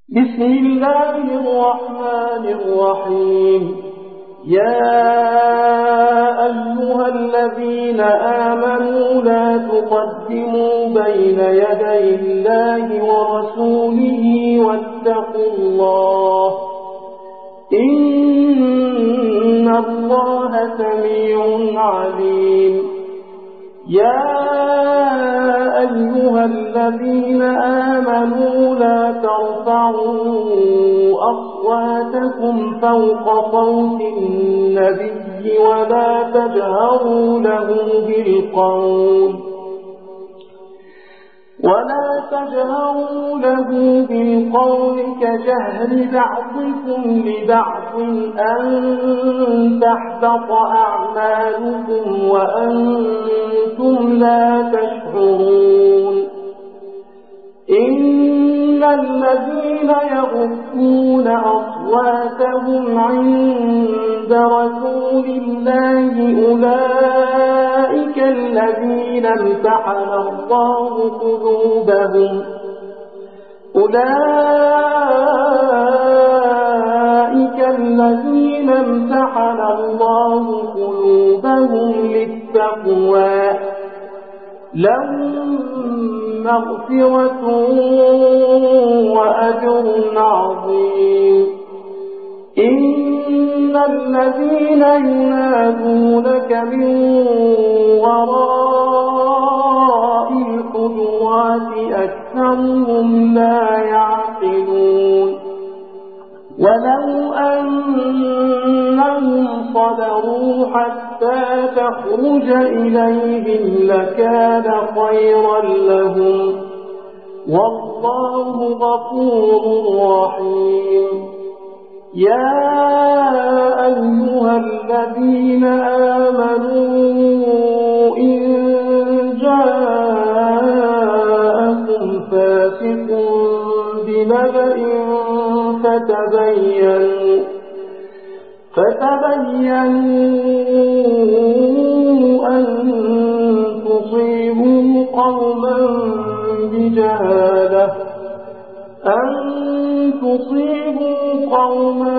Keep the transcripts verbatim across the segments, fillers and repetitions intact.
بسم الله الرحمن الرحيم. يا أيها الذين آمنوا لا تقدموا بين يدي الله ورسوله واتقوا الله إن الله سميع عليم. يا أيها الذين آمنوا لا ترفعوا أصواتكم فوق صوت النبي ولا تجهروا له بالقول ولا تجهروا له بالقول كجهر بعضكم لبعض أن تحبط أعمالكم وأنتم لا تشعرون. إن الذين يغضون أصواتهم عند رسول الله أولئك الذين امتحن الله قلوبهم أولئك الذين امتحن الله قلوبهم للتقوى لهم مغفرة وأجر عظيم. إن الذين ينادونك من وراء الحجرات أكثرهم لا يعقلون. ولو أنهم صبروا حتى تخرج إليهم لكان خيرا لهم والله غفور رحيم. يا أيها الذين آمنوا إن جاءكم فاسق بنبأ فتبينوا فتبينوا أن تصيبوا قوما بجهالة أن تصيبوا قوما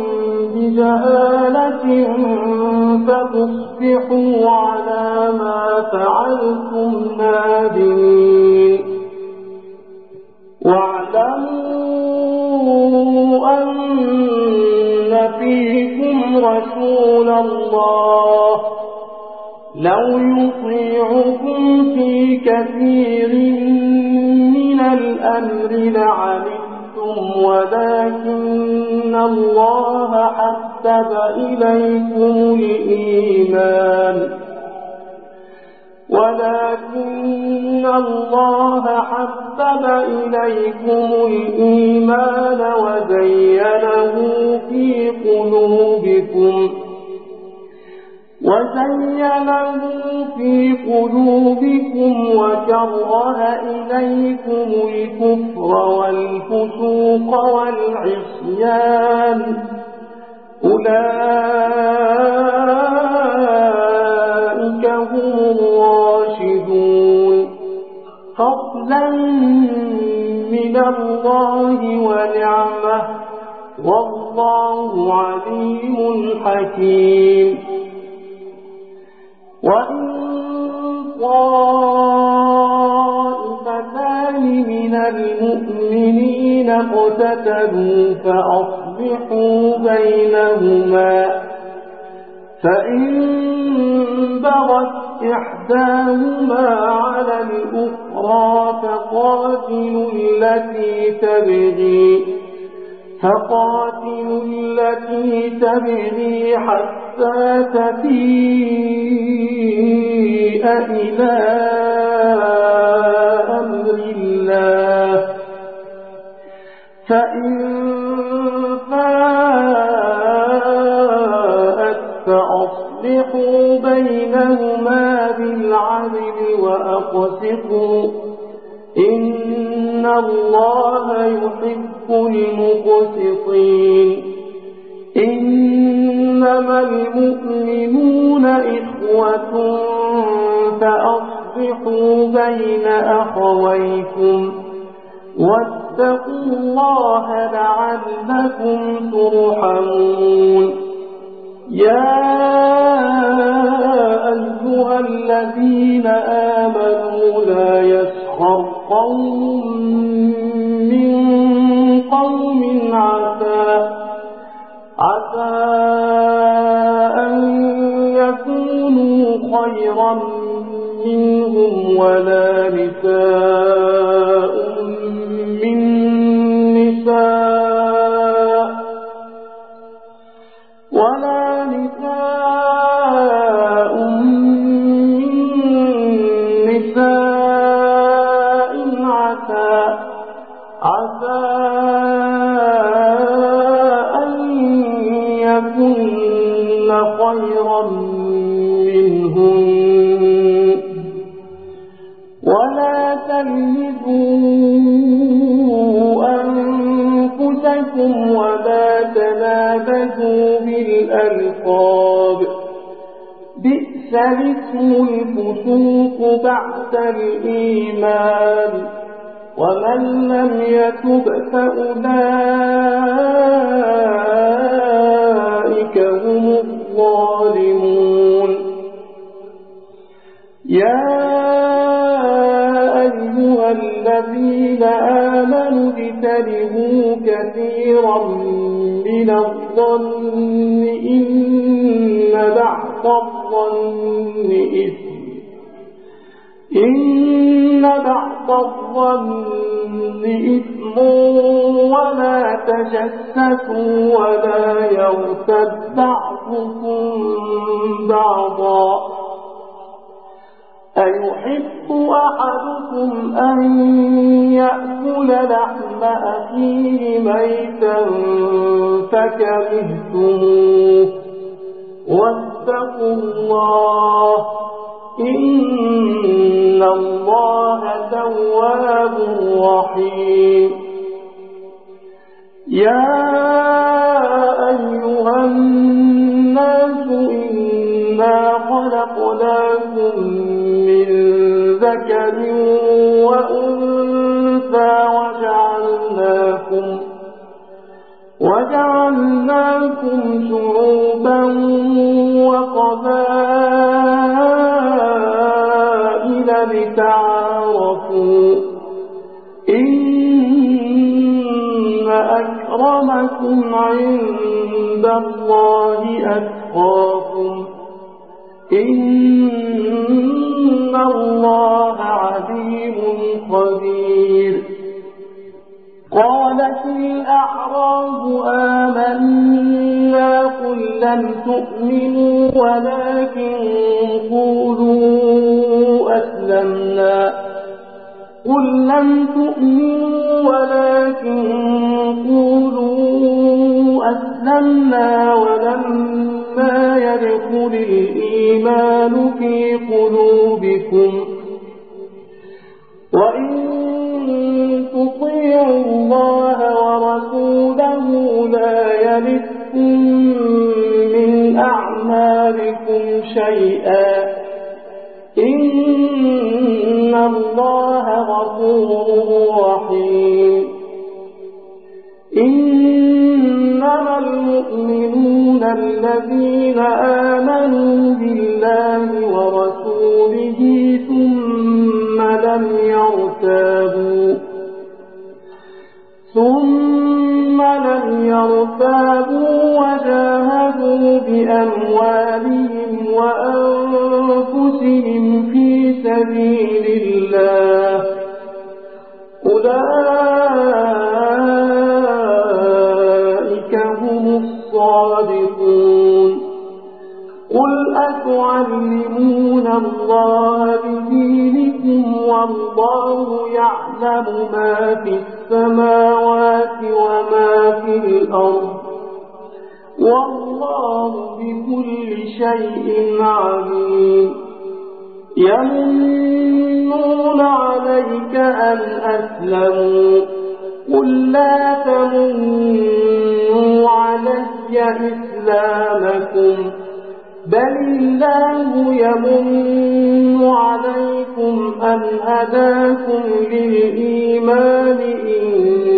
بجهالة فتصبحوا على ما فعلتم نادمين. واعلموا أن فيكم رسول الله لو يطيعكم في كثير من الأمر لعنتم ولكن الله حبب إليكم الإيمان ولكن الله حبب إليكم الإيمان وزينه في قلوبكم وزينه في قلوبكم وكره إليكم الكفر والفسوق والعصيان أولئك هم الراشدون فضلا من الله ونعمه والله عليم حكيم. وإن طائفتان من المؤمنين اقتتلوا فأصلحوا بينهما فإن بغت إحداهما على الأخرى فقاتلوا التي تبغي فقاتلوا التي تبغي حتى تفيء إلى أمر الله فإن فاءت فأصلحوا بينهما بالعدل وأقسطوا إن الله يحب المقسطين. إنما المؤمنون إخوة فأصلحوا بين أخويكم واتقوا الله لعلكم ترحمون يا أيها الذين آمنوا لا يسخر قوم من قوم عسى عسى أن يكونوا خيرا منهم ولا نساء من نساء ولا نساء من نساء عسى عسى أن يكن خيرا منهم ولا تلمزوا أنفسكم ولا تنابزوا بالألقاب بئس الاسم الفسوق بعد الإيمان ومن لم يتب فأولئك هم الظالمون يا أيها الذين آمنوا اجتنبوا كثيرا من الظن إن بعض الظن إثم إن بعض الظن إثم ولا تجسسوا ولا يغتب بعضكم بعضا أيحب أحدكم أن يأكل لحم أخيه ميتا فكرهتموه واتقوا الله إن الله تواب رحيم يا أيها الناس إنا خلقناكم من ذكر وأنثى وجعلناكم وجعلناكم شعوبا وقبائل لتعارفوا إن أكرمكم عند الله أتقاكم إن الله عليم خبير قالت الأعراب آمنا قل لم تؤمنوا ولكن قولوا أسلمنا قل لم تؤمنوا ولكن قولوا أسلمنا ولما يدخل الإيمان في قلوبكم وإن تطيعوا الله ورسوله لا يلدكم من أعمالكم شيئا إن الله غفور رحيم إنما المؤمنون الذين آمنوا بالله ورسوله ثم لم يرتابوا ثم لم يرتابوا وجاهدوا بأموالهم وأنفسهم في سبيل الله أولئك هم الصادقون قل أتعلمون الله بدينكم والله يعلم ما في السماوات وما في الأرض والله بكل شيء عليم يمنون عليك أن أسلموا قل لا تمنوا علي إسلامكم بل الله يمن عليكم أن هداكم للإيمان إن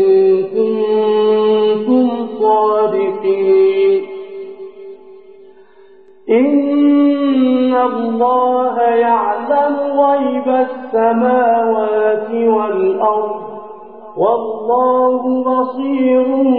إن الله يعلم غيب السماوات والأرض والله بصير